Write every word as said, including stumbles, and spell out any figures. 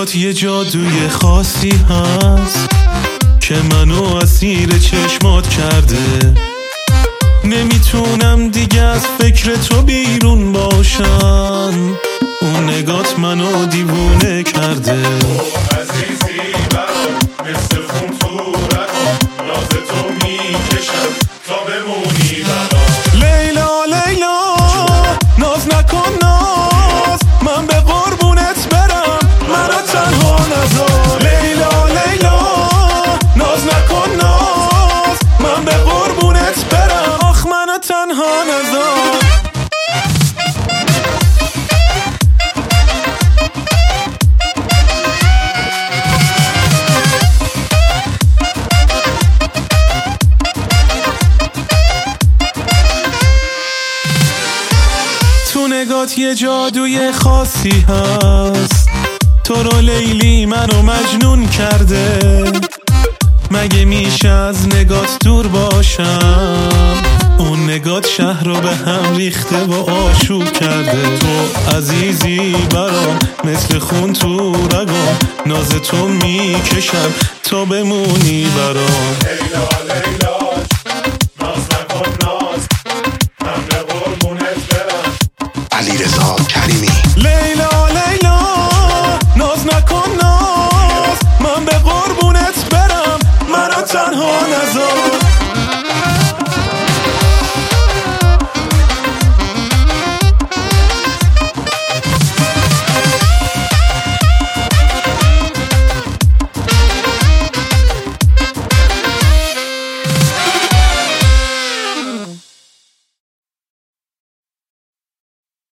نگات یه جادوی خاصی هست که منو اسیر چشمات کرده. نمیتونم دیگه از فکر تو بیرون باشم، اون نگات منو دیوونه کرده. عزیزی برام مثل خون تو رگام، ناز تو میکشم تا بمونی برام. لیلا لیلا ناز نکن ناز، من به قربونت برم، منو تنها نذار. لیلا لیلا ناز نکن ناز، من به قربونت برم، آخ منو تنها نذار. تو نگات یه جادوی خاصی هست، تو رو لیلی منو مجنون کرده. مگه میشه از نگات دور باشم، اون نگات شهر رو به هم ریخته و آشوب کرده. تو عزیزی برام مثل خون تو رگام، ناز تو میکشم تا بمونی برام. لیلا لیلا ناز نکن ناز، من به قربونت برم. علیرضا کریمی. لیلا